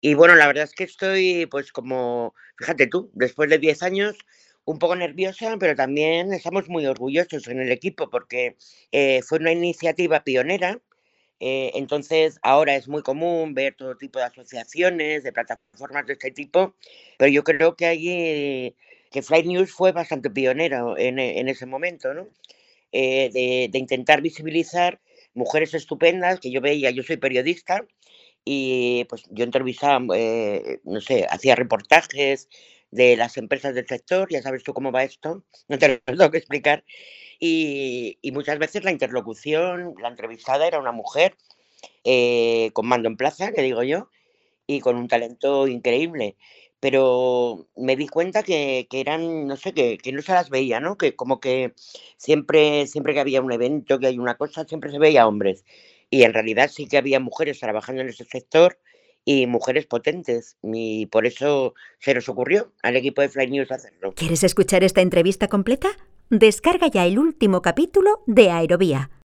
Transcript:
Y bueno, la verdad es que estoy, pues como, fíjate tú, después de 10 años, un poco nerviosa, pero también estamos muy orgullosos en el equipo porque fue una iniciativa pionera. Entonces, ahora es muy común ver todo tipo de asociaciones, de plataformas de este tipo, pero yo creo que allí, que Flight News fue bastante pionero en ese momento, ¿no? De intentar visibilizar mujeres estupendas que yo veía, yo soy periodista y pues yo entrevistaba, no sé, hacía reportajes de las empresas del sector, ya sabes tú cómo va esto, no te lo tengo que explicar. Y muchas veces la interlocución, la entrevistada era una mujer con mando en plaza, que digo yo, y con un talento increíble. Pero me di cuenta que eran, no sé, que no se las veía, ¿no? Que como que siempre que había un evento, que hay una cosa, siempre se veía hombres. Y en realidad sí que había mujeres trabajando en ese sector y mujeres potentes. Y por eso se nos ocurrió al equipo de Fly News hacerlo. ¿Quieres escuchar esta entrevista completa? Descarga ya el último capítulo de Aerovía.